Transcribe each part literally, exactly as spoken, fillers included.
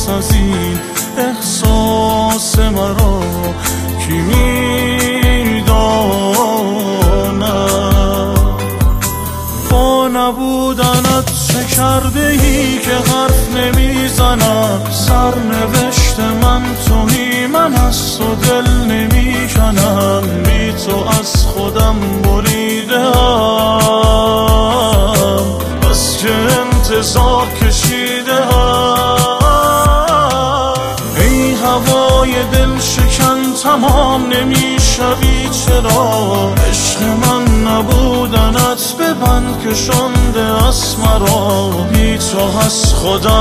پس از این احساس مرا کی میداند؟ با نبودنت چه کرده ای که حرف نمیزنم؟ سرنوشت من تویی، من از تو دل نمیکنم، بی تو از خودم بریدم، بس که انتظار کشیدم. ای هوای دل شکن تمام نمیشوی چرا؟ عشق من نبودنت ببند که شنده از مرا، بی تو از خودم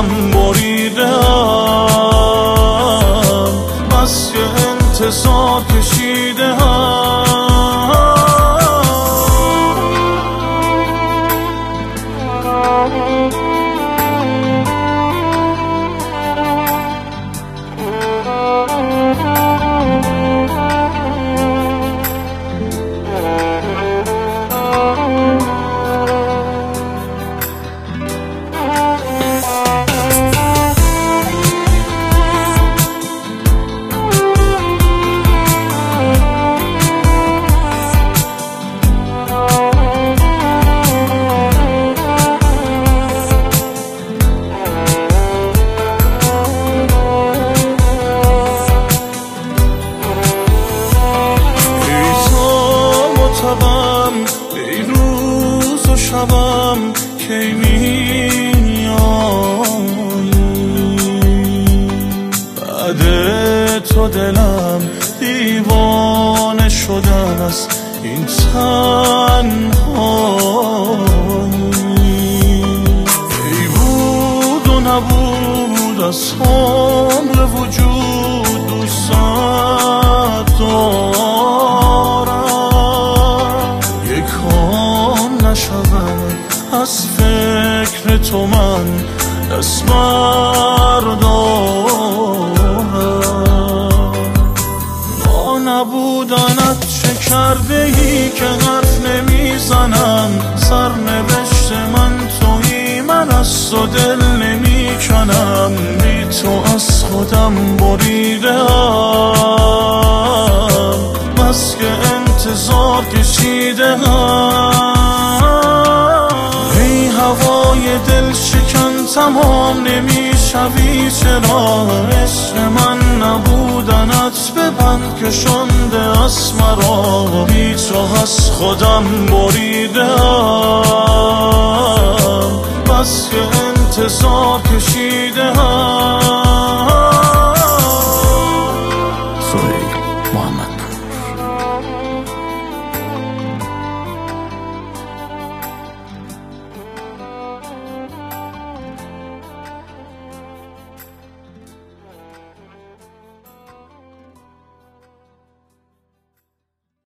بریدم، بس که انتظار کشیدم. ای روز و شبم کی میایی؟ بعد تو دلم دیوانه شدن از این تنهایی. ای بود و نبود از عمر وجود دوست دارم، یکم نشود از فکر تو من دست بردارم. با نبودنت چه کرده ای که حرف نمیزنم؟ سرنوشت من تویی، من از تو دل نمیکنم، بی تو از خودم بریدم، بس که انتظار کشیدم. ای هوای دل شکن تمام نمیشوی چرا؟ عشق من نبودنت ببند که شنده از مرا، بی تو از خودم بریدم، بس که انتظار کشیدم.